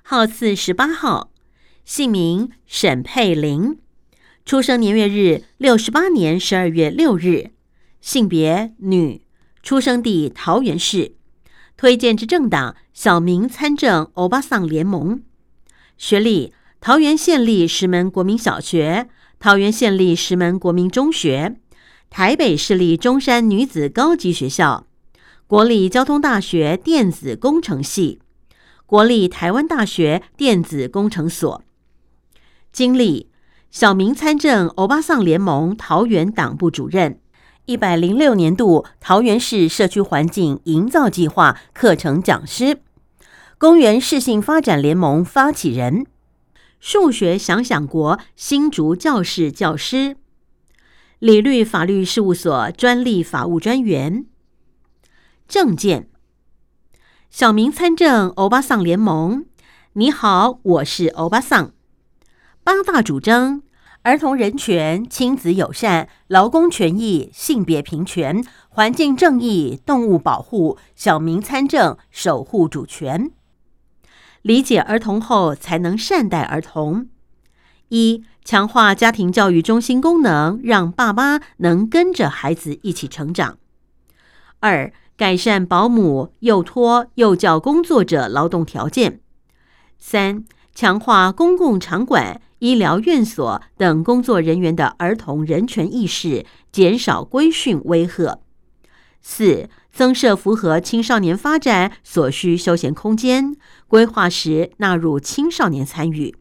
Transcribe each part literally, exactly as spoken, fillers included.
号次十八号，姓名沈佩玲，出生年月日六十八年十二月六日，性别女，出生地桃园市，推荐之政党小民参政欧巴桑联盟，学历桃园县立石门国民小学、桃园县立石门国民中学、台北市立中山女子高级学校、国立交通大学电子工程系、国立台湾大学电子工程所。经历小民参政欧巴桑联盟桃园党部主任，一百零六年度桃园市社区环境营造计划课程讲师，公园市性发展联盟发起人，数学想想国新竹教室教师，理律法律事务所专利法务专员。政见：小民参政欧巴桑联盟，你好，我是欧巴桑。八大主张：儿童人权、亲子友善、劳工权益、性别平权、环境正义、动物保护、小民参政、守护主权。理解儿童后，才能善待儿童。一、强化家庭教育中心功能，让爸妈能跟着孩子一起成长。二、改善保姆、幼托、幼教工作者劳动条件。三、强化公共场馆、医疗院所等工作人员的儿童人权意识，减少规训威吓。四、增设符合青少年发展所需休闲空间，规划时纳入青少年参与。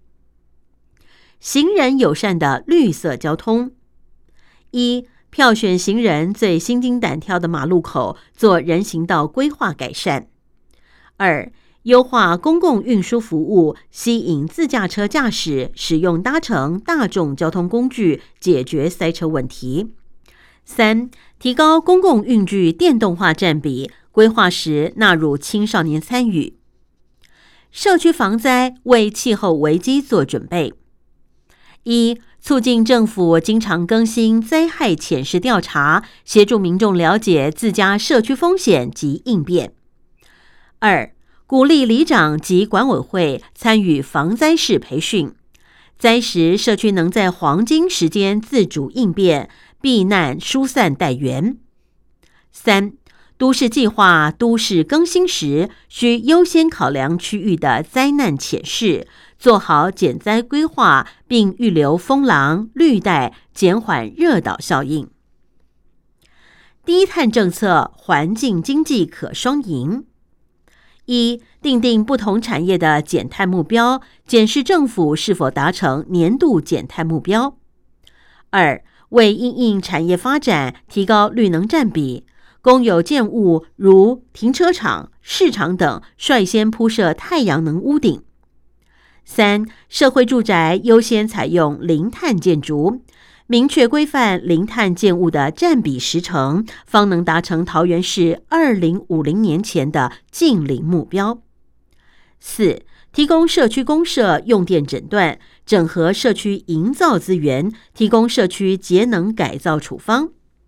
行人友善的绿色交通：一、票选行人最心惊胆跳的马路口做人行道规划改善。二、优化公共运输服务，吸引自驾车驾驶使用搭乘大众交通工具，解决塞车问题。三、提高公共运具电动化占比，规划时纳入青少年参与。社区防灾为气候危机做准备。一、促进政府经常更新灾害潜势调查，协助民众了解自家社区风险及应变。二、鼓励里长及管委会参与防灾式培训，灾时社区能在黄金时间自主应变，避难疏散待援。三、都市计划都市更新时，需优先考量区域的灾难潜势，做好减灾规划，并预留风廊、绿带，减缓热岛效应。低碳政策，环境经济可双赢。一、订定不同产业的减碳目标，检视政府是否达成年度减碳目标。二、为因应产业发展，提高绿能占比，公有建物如停车场、市场等率先铺设太阳能屋顶。三、社会住宅优先采用零碳建筑，明确规范零碳建物的占比十成，方能达成桃园市二零五零年前的净零目标。四、提供社区公社用电诊断，整合社区营造资源，提供社区节能改造处方。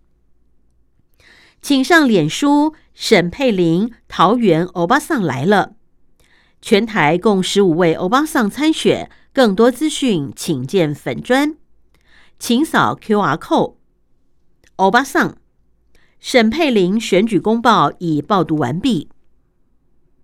请上脸书沈佩玲桃园欧巴桑来了，全台共十五位欧巴桑参选，更多资讯请见粉专，请扫 Q R code。 欧巴桑沈佩玲选举公报已报读完毕。